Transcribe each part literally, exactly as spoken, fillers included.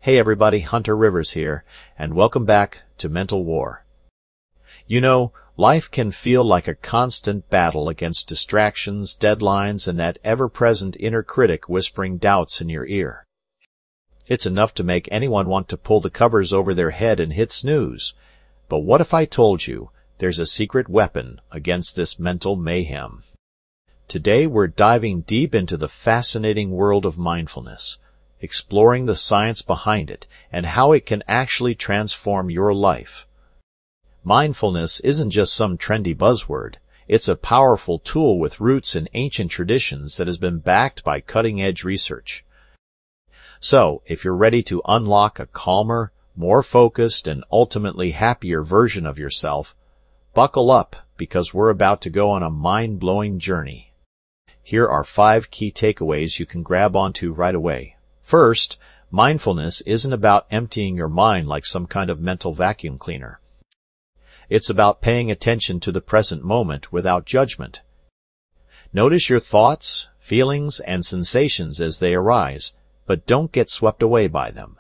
Hey everybody, Hunter Rivers here, and welcome back to Mental War. You know, life can feel like a constant battle against distractions, deadlines, and that ever-present inner critic whispering doubts in your ear. It's enough to make anyone want to pull the covers over their head and hit snooze. But what if I told you there's a secret weapon against this mental mayhem? Today we're diving deep into the fascinating world of mindfulness, exploring the science behind it and how it can actually transform your life. Mindfulness isn't just some trendy buzzword. It's a powerful tool with roots in ancient traditions that has been backed by cutting-edge research. So, if you're ready to unlock a calmer, more focused, and ultimately happier version of yourself, buckle up because we're about to go on a mind-blowing journey. Here are five key takeaways you can grab onto right away. First, mindfulness isn't about emptying your mind like some kind of mental vacuum cleaner. It's about paying attention to the present moment without judgment. Notice your thoughts, feelings, and sensations as they arise, but don't get swept away by them.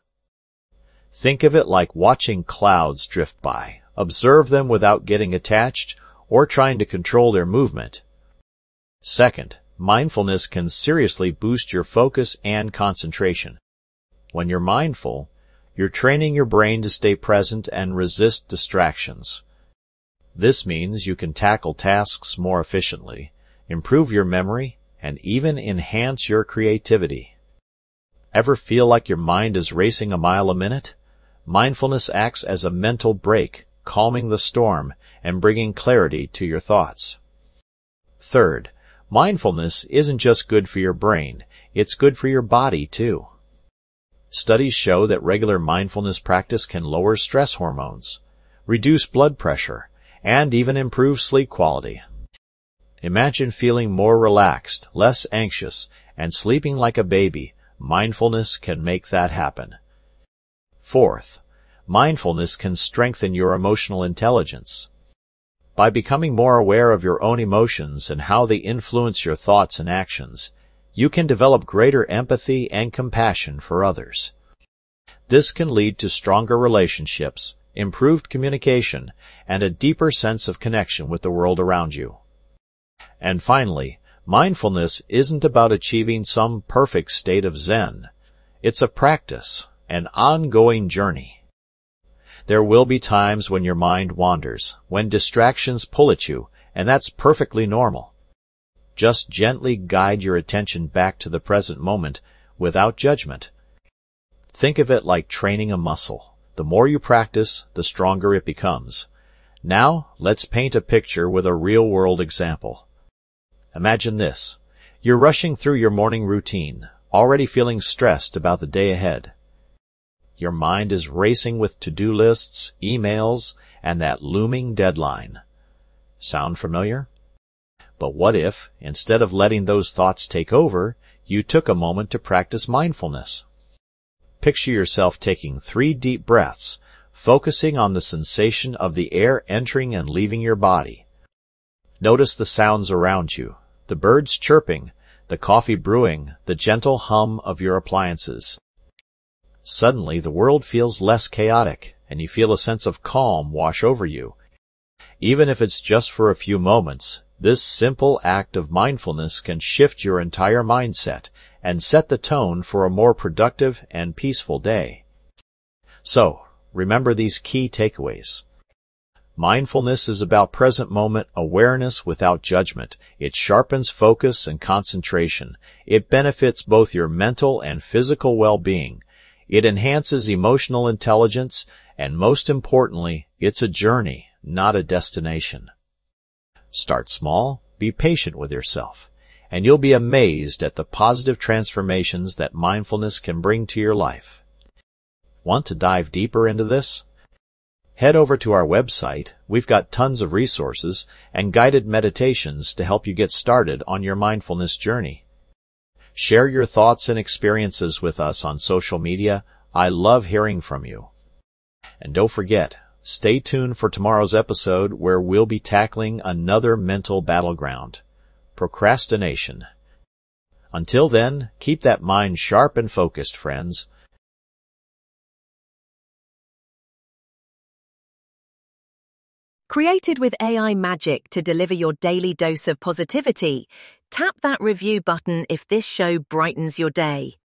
Think of it like watching clouds drift by. Observe them without getting attached or trying to control their movement. Second, mindfulness can seriously boost your focus and concentration. When you're mindful, you're training your brain to stay present and resist distractions. This means you can tackle tasks more efficiently, improve your memory, and even enhance your creativity. Ever feel like your mind is racing a mile a minute? Mindfulness acts as a mental brake, calming the storm and bringing clarity to your thoughts. Third, mindfulness isn't just good for your brain, it's good for your body too. Studies show that regular mindfulness practice can lower stress hormones, reduce blood pressure, and even improve sleep quality. Imagine feeling more relaxed, less anxious, and sleeping like a baby. Mindfulness can make that happen. Fourth, mindfulness can strengthen your emotional intelligence. By becoming more aware of your own emotions and how they influence your thoughts and actions, you can develop greater empathy and compassion for others. This can lead to stronger relationships, improved communication, and a deeper sense of connection with the world around you. And finally, mindfulness isn't about achieving some perfect state of Zen. It's a practice, an ongoing journey. There will be times when your mind wanders, when distractions pull at you, and that's perfectly normal. Just gently guide your attention back to the present moment without judgment. Think of it like training a muscle. The more you practice, the stronger it becomes. Now, let's paint a picture with a real-world example. Imagine this. You're rushing through your morning routine, already feeling stressed about the day ahead. Your mind is racing with to-do lists, emails, and that looming deadline. Sound familiar? But what if, instead of letting those thoughts take over, you took a moment to practice mindfulness? Picture yourself taking three deep breaths, focusing on the sensation of the air entering and leaving your body. Notice the sounds around you, the birds chirping, the coffee brewing, the gentle hum of your appliances. Suddenly, the world feels less chaotic, and you feel a sense of calm wash over you. Even if it's just for a few moments, this simple act of mindfulness can shift your entire mindset and set the tone for a more productive and peaceful day. So, remember these key takeaways. Mindfulness is about present moment awareness without judgment. It sharpens focus and concentration. It benefits both your mental and physical well-being. It enhances emotional intelligence, and most importantly, it's a journey, not a destination. Start small, be patient with yourself, and you'll be amazed at the positive transformations that mindfulness can bring to your life. Want to dive deeper into this? Head over to our website. We've got tons of resources and guided meditations to help you get started on your mindfulness journey. Share your thoughts and experiences with us on social media. I love hearing from you. And don't forget, stay tuned for tomorrow's episode where we'll be tackling another mental battleground, procrastination. Until then, keep that mind sharp and focused, friends. Created with A I magic to deliver your daily dose of positivity, tap that review button if this show brightens your day.